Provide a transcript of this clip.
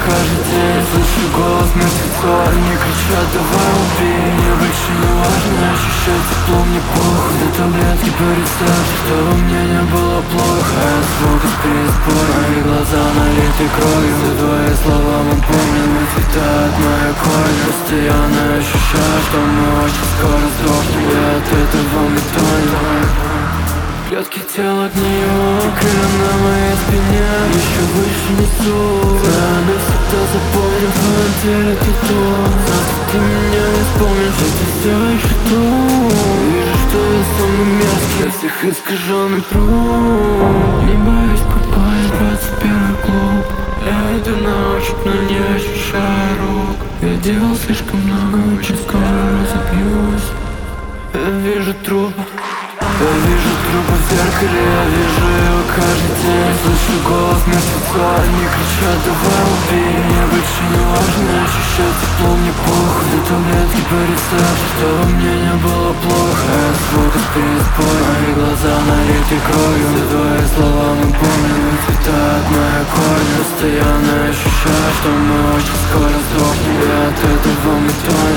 каждый день слышу голос мертвецов. Они кричат: давай убей. Мне больше не важно ощущать тепло, мне похуй. До таблетки представь, чтобы мне не было плохо. Звук из преисподней, мои глаза налиты кровью. За твои слова мы помним, выцветает моя кровь. Постоянно ощущаю, что мы очень скоро сдохнем, и от этого мы тонем. Клетки тела гниют, крылья на моей спине еще выше несу. Да, навсегда запомню, в твоем теле тату. Завтра ты меня не вспомнишь, что ты все еще тут. Вижу, что я самый мерзкий, я всех искаженный труп. Не боюсь попасть в 21 клуб. Я иду на ощупь, но не ощущаю рук. Я делал слишком много, очень скоро разобьюсь. Я вижу труп. Я вижу трупы в зеркале, я вижу его каждый день. Слышу голос мертвецов, они кричат: давай убей. Мне больше не важно ощущать тепло, мне похуй. До таблетки по рецепту, чтобы мне не было плохо. Звук из преисподней, мои глаза налиты кровью. За твои слова мы помним, выцветает моя кровь. Постоянно ощущаю, что мы очень скоро сдохнем, и от этого мы тонем.